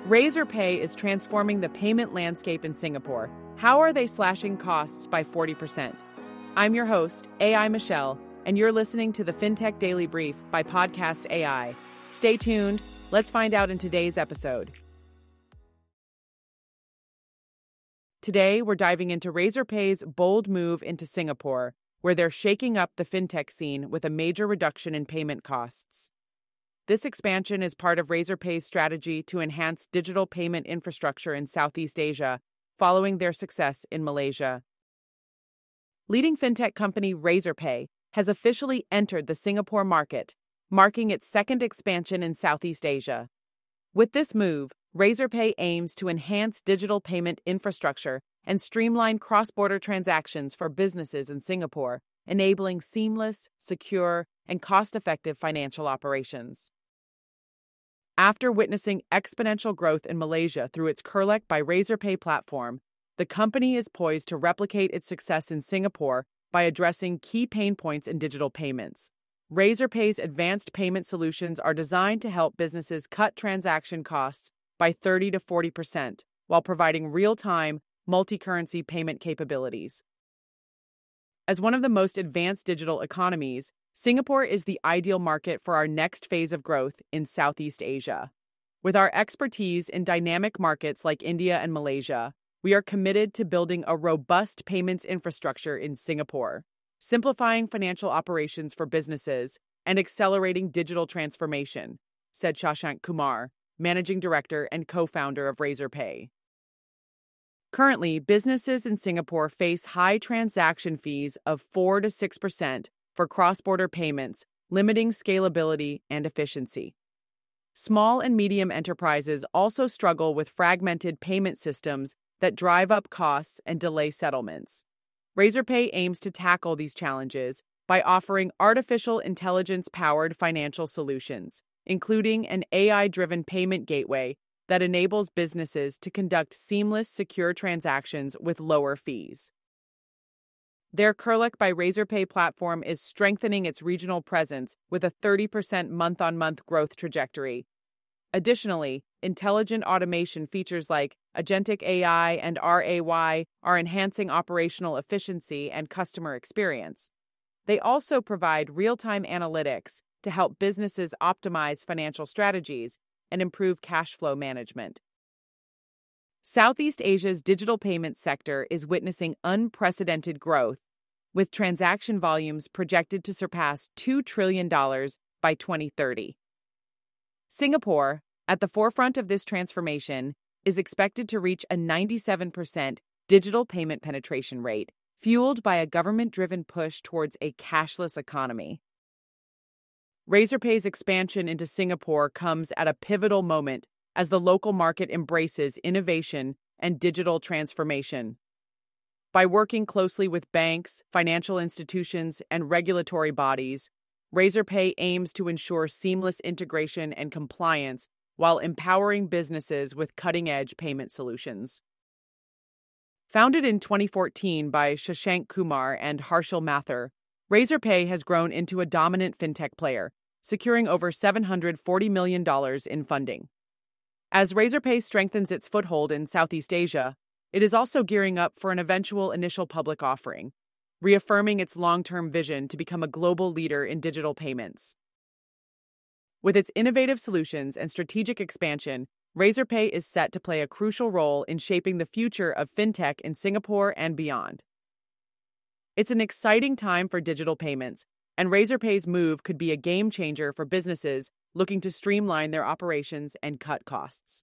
Razorpay is transforming the payment landscape in Singapore. How are they slashing costs by 40%? I'm your host, AI Michelle, and you're listening to the FinTech Daily Brief by Podcast AI. Stay tuned. Let's find out in today's episode. Today, we're diving into Razorpay's bold move into Singapore, where they're shaking up the fintech scene with a major reduction in payment costs. This expansion is part of Razorpay's strategy to enhance digital payment infrastructure in Southeast Asia, following their success in Malaysia. Leading fintech company Razorpay has officially entered the Singapore market, marking its second expansion in Southeast Asia. With this move, Razorpay aims to enhance digital payment infrastructure and streamline cross-border transactions for businesses in Singapore, enabling seamless, secure, and cost-effective financial operations. After witnessing exponential growth in Malaysia through its Kerlek by Razorpay platform, the company is poised to replicate its success in Singapore by addressing key pain points in digital payments. Razorpay's advanced payment solutions are designed to help businesses cut transaction costs by 30 to 40%, while providing real-time, multi-currency payment capabilities. As one of the most advanced digital economies, Singapore is the ideal market for our next phase of growth in Southeast Asia. With our expertise in dynamic markets like India and Malaysia, we are committed to building a robust payments infrastructure in Singapore, simplifying financial operations for businesses, and accelerating digital transformation, said Shashank Kumar, Managing Director and co-founder of Razorpay. Currently, businesses in Singapore face high transaction fees of 4 to 6% for cross-border payments, limiting scalability and efficiency. Small and medium enterprises also struggle with fragmented payment systems that drive up costs and delay settlements. Razorpay aims to tackle these challenges by offering artificial intelligence-powered financial solutions, including an AI-driven payment gateway that enables businesses to conduct seamless, secure transactions with lower fees. Their Kerlek by Razorpay platform is strengthening its regional presence with a 30% month-on-month growth trajectory. Additionally, intelligent automation features like Agentic AI and RAY are enhancing operational efficiency and customer experience. They also provide real-time analytics to help businesses optimize financial strategies and improve cash flow management. Southeast Asia's digital payments sector is witnessing unprecedented growth, with transaction volumes projected to surpass $2 trillion by 2030. Singapore, at the forefront of this transformation, is expected to reach a 97% digital payment penetration rate, fueled by a government-driven push towards a cashless economy. Razorpay's expansion into Singapore comes at a pivotal moment as the local market embraces innovation and digital transformation. By working closely with banks, financial institutions, and regulatory bodies, Razorpay aims to ensure seamless integration and compliance while empowering businesses with cutting-edge payment solutions. Founded in 2014 by Shashank Kumar and Harshil Mathur, Razorpay has grown into a dominant fintech player, securing over $740 million in funding. As Razorpay strengthens its foothold in Southeast Asia, it is also gearing up for an eventual initial public offering, reaffirming its long-term vision to become a global leader in digital payments. With its innovative solutions and strategic expansion, Razorpay is set to play a crucial role in shaping the future of fintech in Singapore and beyond. It's an exciting time for digital payments, and Razorpay's move could be a game changer for businesses looking to streamline their operations and cut costs.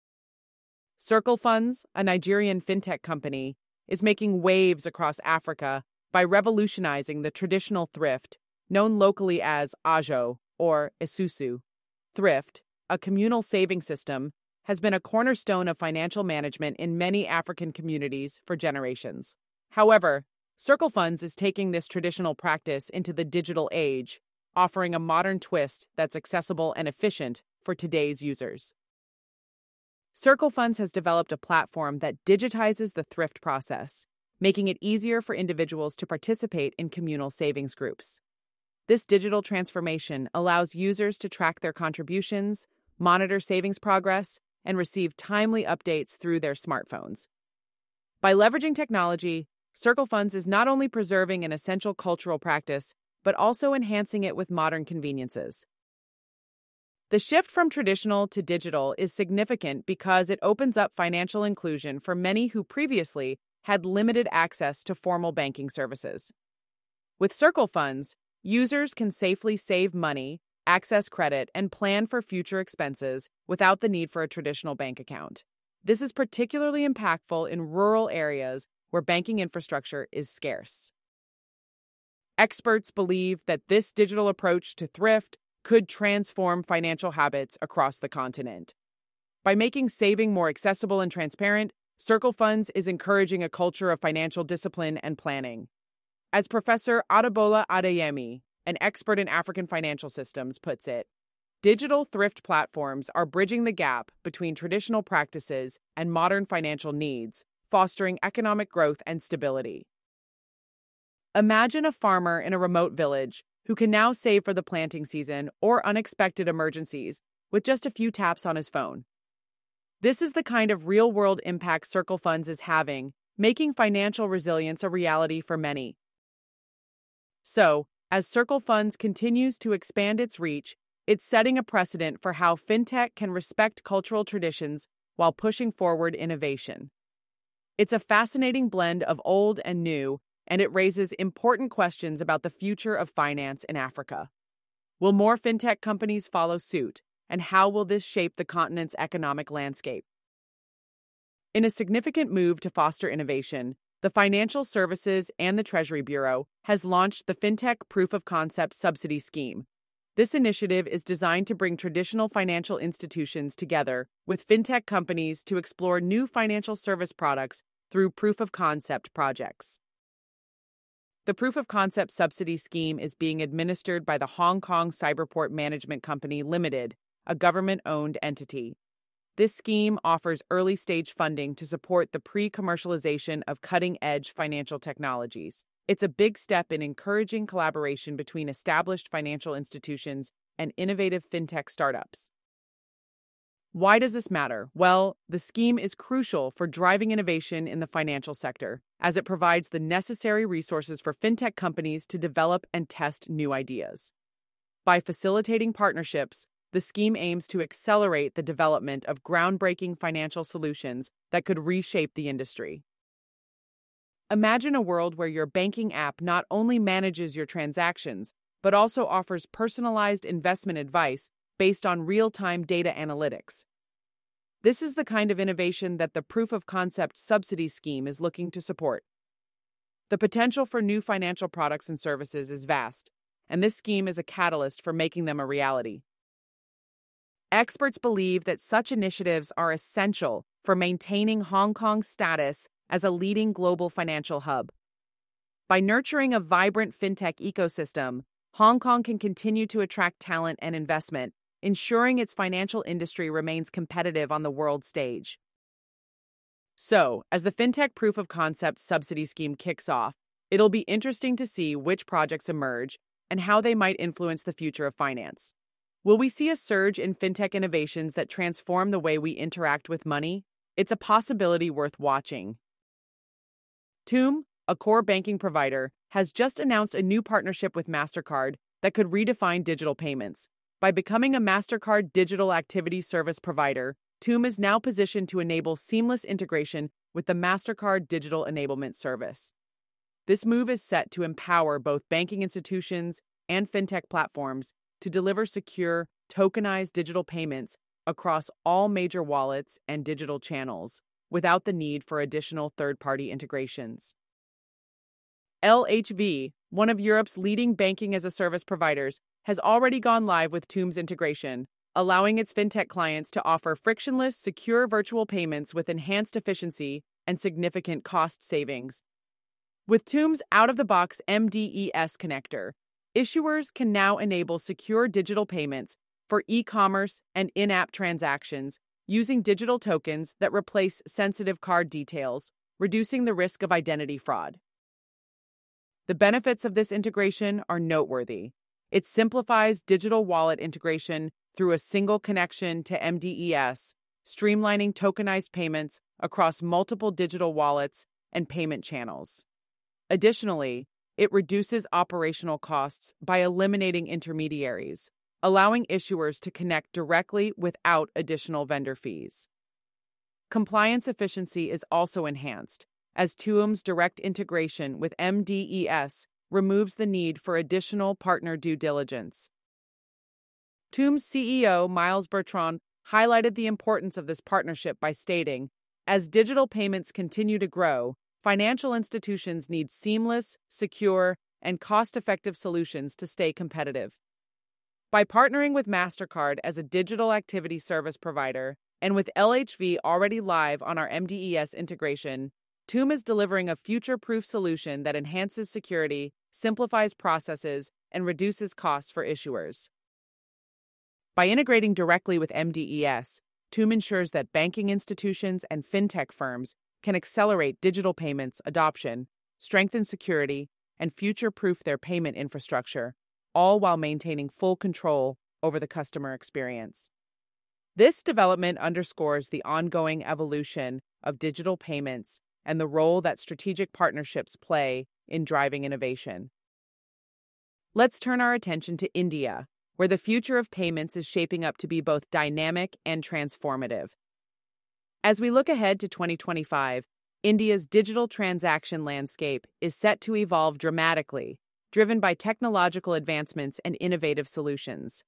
Circle Funds, a Nigerian fintech company, is making waves across Africa by revolutionizing the traditional thrift, known locally as Ajo or Isusu. Thrift, a communal saving system, has been a cornerstone of financial management in many African communities for generations. However, Circle Funds is taking this traditional practice into the digital age, offering a modern twist that's accessible and efficient for today's users. Circle Funds has developed a platform that digitizes the thrift process, making it easier for individuals to participate in communal savings groups. This digital transformation allows users to track their contributions, monitor savings progress, and receive timely updates through their smartphones. By leveraging technology, Circle Funds is not only preserving an essential cultural practice, but also enhancing it with modern conveniences. The shift from traditional to digital is significant because it opens up financial inclusion for many who previously had limited access to formal banking services. With Circle Funds, users can safely save money, access credit, and plan for future expenses without the need for a traditional bank account. This is particularly impactful in rural areas where banking infrastructure is scarce. Experts believe that this digital approach to thrift could transform financial habits across the continent. By making saving more accessible and transparent, Circle Funds is encouraging a culture of financial discipline and planning. As Professor Adebola Adeyemi, an expert in African financial systems, puts it, digital thrift platforms are bridging the gap between traditional practices and modern financial needs, fostering economic growth and stability. Imagine a farmer in a remote village who can now save for the planting season or unexpected emergencies with just a few taps on his phone. This is the kind of real-world impact Circle Funds is having, making financial resilience a reality for many. So, as Circle Funds continues to expand its reach, it's setting a precedent for how fintech can respect cultural traditions while pushing forward innovation. It's a fascinating blend of old and new, and it raises important questions about the future of finance in Africa. Will more fintech companies follow suit, and how will this shape the continent's economic landscape? In a significant move to foster innovation, the Financial Services and the Treasury Bureau has launched the FinTech Proof of Concept Subsidy Scheme. This initiative is designed to bring traditional financial institutions together with fintech companies to explore new financial service products through proof of concept projects. The Proof of Concept Subsidy Scheme is being administered by the Hong Kong Cyberport Management Company Limited, a government-owned entity. This scheme offers early-stage funding to support the pre-commercialization of cutting-edge financial technologies. It's a big step in encouraging collaboration between established financial institutions and innovative fintech startups. Why does this matter? Well, the scheme is crucial for driving innovation in the financial sector, as it provides the necessary resources for fintech companies to develop and test new ideas. By facilitating partnerships, the scheme aims to accelerate the development of groundbreaking financial solutions that could reshape the industry. Imagine a world where your banking app not only manages your transactions, but also offers personalized investment advice based on real-time data analytics. This is the kind of innovation that the Proof of Concept Subsidy Scheme is looking to support. The potential for new financial products and services is vast, and this scheme is a catalyst for making them a reality. Experts believe that such initiatives are essential for maintaining Hong Kong's status as a leading global financial hub. By nurturing a vibrant fintech ecosystem, Hong Kong can continue to attract talent and investment, ensuring its financial industry remains competitive on the world stage. So, as the FinTech Proof of Concept Subsidy Scheme kicks off, it'll be interesting to see which projects emerge and how they might influence the future of finance. Will we see a surge in fintech innovations that transform the way we interact with money? It's a possibility worth watching. Tuum, a core banking provider, has just announced a new partnership with MasterCard that could redefine digital payments. By becoming a MasterCard digital activity service provider, Tuum is now positioned to enable seamless integration with the MasterCard Digital Enablement Service. This move is set to empower both banking institutions and fintech platforms to deliver secure, tokenized digital payments across all major wallets and digital channels, without the need for additional third-party integrations. LHV, one of Europe's leading banking-as-a-service providers, has already gone live with Tuum's integration, allowing its fintech clients to offer frictionless, secure virtual payments with enhanced efficiency and significant cost savings. With Tuum's out-of-the-box MDES connector, issuers can now enable secure digital payments for e-commerce and in-app transactions using digital tokens that replace sensitive card details, reducing the risk of identity fraud. The benefits of this integration are noteworthy. It simplifies digital wallet integration through a single connection to MDES, streamlining tokenized payments across multiple digital wallets and payment channels. Additionally, it reduces operational costs by eliminating intermediaries, allowing issuers to connect directly without additional vendor fees. Compliance efficiency is also enhanced, as Tuum's direct integration with MDES removes the need for additional partner due diligence. Tuum's CEO, Miles Bertrand, highlighted the importance of this partnership by stating, "As digital payments continue to grow, financial institutions need seamless, secure, and cost-effective solutions to stay competitive." By partnering with MasterCard as a digital activity service provider, and with LHV already live on our MDES integration, Tuum is delivering a future-proof solution that enhances security, simplifies processes, and reduces costs for issuers. By integrating directly with MDES, Tuum ensures that banking institutions and fintech firms can accelerate digital payments adoption, strengthen security, and future-proof their payment infrastructure, all while maintaining full control over the customer experience. This development underscores the ongoing evolution of digital payments and the role that strategic partnerships play in driving innovation. Let's turn our attention to India, where the future of payments is shaping up to be both dynamic and transformative. As we look ahead to 2025, India's digital transaction landscape is set to evolve dramatically, driven by technological advancements and innovative solutions.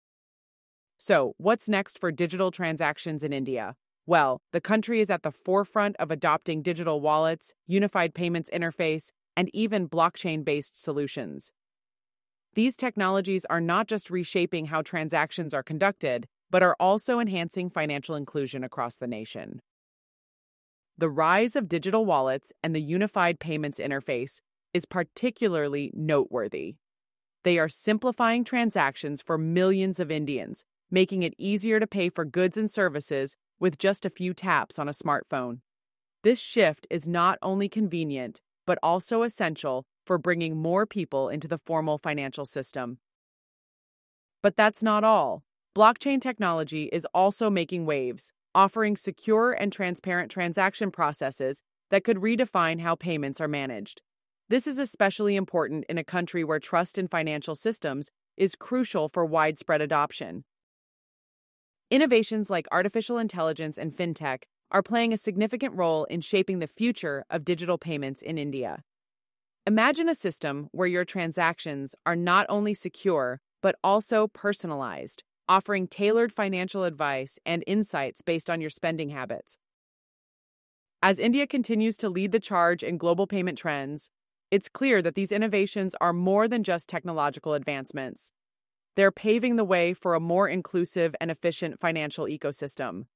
So, what's next for digital transactions in India? Well, the country is at the forefront of adopting digital wallets, unified payments interface, and even blockchain-based solutions. These technologies are not just reshaping how transactions are conducted, but are also enhancing financial inclusion across the nation. The rise of digital wallets and the unified payments interface is particularly noteworthy. They are simplifying transactions for millions of Indians, making it easier to pay for goods and services with just a few taps on a smartphone. This shift is not only convenient, but also essential for bringing more people into the formal financial system. But that's not all. Blockchain technology is also making waves, offering secure and transparent transaction processes that could redefine how payments are managed. This is especially important in a country where trust in financial systems is crucial for widespread adoption. Innovations like artificial intelligence and fintech are playing a significant role in shaping the future of digital payments in India. Imagine a system where your transactions are not only secure, but also personalized, offering tailored financial advice and insights based on your spending habits. As India continues to lead the charge in global payment trends, it's clear that these innovations are more than just technological advancements. They're paving the way for a more inclusive and efficient financial ecosystem.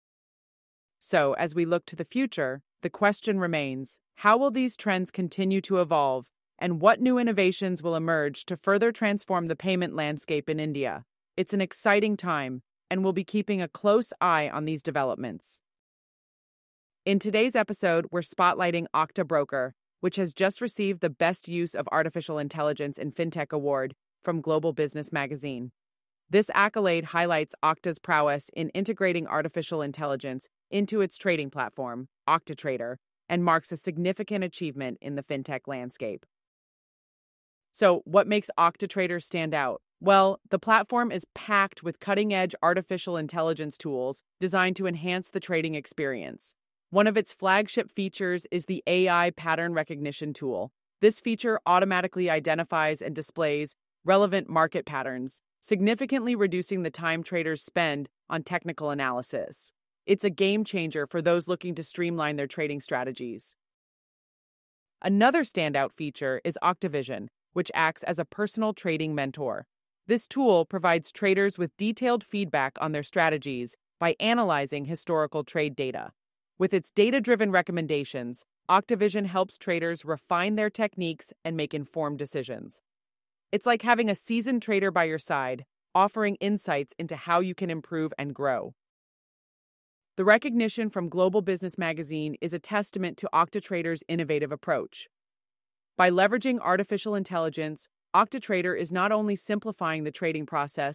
So, as we look to the future, the question remains, how will these trends continue to evolve, and what new innovations will emerge to further transform the payment landscape in India? It's an exciting time, and we'll be keeping a close eye on these developments. In today's episode, we're spotlighting Okta Broker, which has just received the Best Use of Artificial Intelligence in FinTech Award from Global Business Magazine. This accolade highlights Okta's prowess in integrating artificial intelligence into its trading platform, OktaTrader, and marks a significant achievement in the fintech landscape. So, what makes OktaTrader stand out? Well, the platform is packed with cutting-edge artificial intelligence tools designed to enhance the trading experience. One of its flagship features is the AI pattern recognition tool. This feature automatically identifies and displays relevant market patterns, significantly reducing the time traders spend on technical analysis. It's a game changer for those looking to streamline their trading strategies. Another standout feature is OktaVision, which acts as a personal trading mentor. This tool provides traders with detailed feedback on their strategies by analyzing historical trade data. With its data-driven recommendations, OktaVision helps traders refine their techniques and make informed decisions. It's like having a seasoned trader by your side, offering insights into how you can improve and grow. The recognition from Global Business Magazine is a testament to OktaTrader's innovative approach. By leveraging artificial intelligence, OktaTrader is not only simplifying the trading process,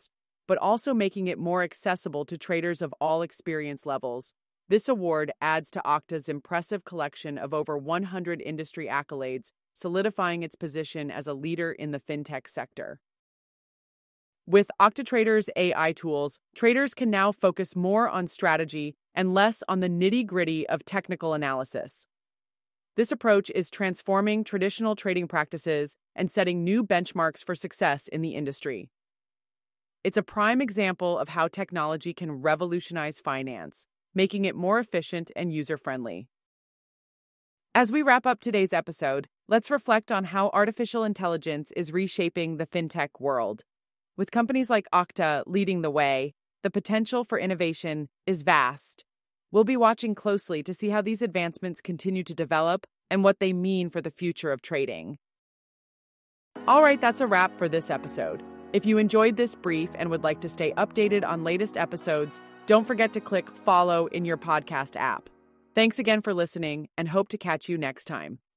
but also making it more accessible to traders of all experience levels. This award adds to Okta's impressive collection of over 100 industry accolades, solidifying its position as a leader in the fintech sector. With OktaTrader's AI tools, traders can now focus more on strategy and less on the nitty-gritty of technical analysis. This approach is transforming traditional trading practices and setting new benchmarks for success in the industry. It's a prime example of how technology can revolutionize finance, making it more efficient and user-friendly. As we wrap up today's episode, let's reflect on how artificial intelligence is reshaping the fintech world. With companies like Okta leading the way, the potential for innovation is vast. We'll be watching closely to see how these advancements continue to develop and what they mean for the future of trading. All right, that's a wrap for this episode. If you enjoyed this brief and would like to stay updated on latest episodes, don't forget to click follow in your podcast app. Thanks again for listening and hope to catch you next time.